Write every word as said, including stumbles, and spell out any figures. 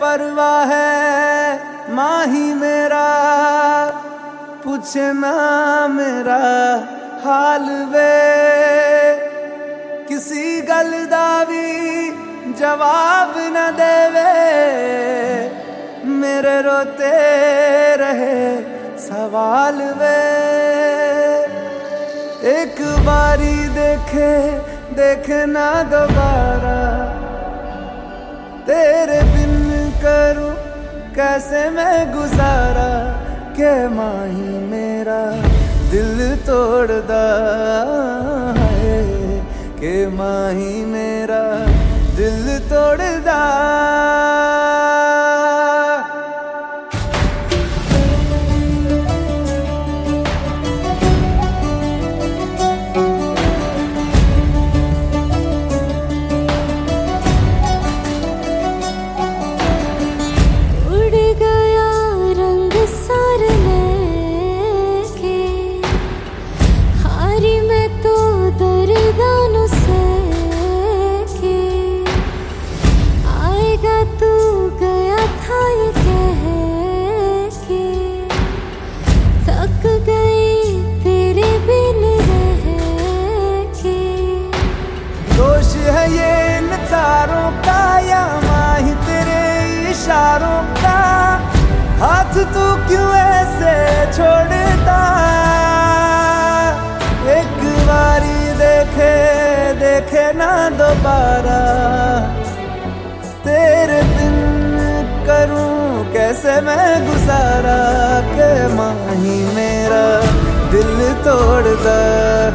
परवाह है माही मेरा, पूछे ना मेरा हाल वे, किसी गल दा भी जवाब न देवे, मेरे रोते रहे सवाल वे। एक बारी देखे देखे ना दोबारा, तेरे बिन करूं कैसे मैं गुजारा, के माही मेरा दिल तोड़दा है, के माही मेरा दिल तोड़दा। है ये इन तारों का या माही तेरे इशारों का, हाथ तू क्यों ऐसे छोड़ता। एक बारी देखे देखे ना दोबारा, तेरे बिन करूं कैसे मैं गुजारा, के माही मेरा दिल तोड़दा।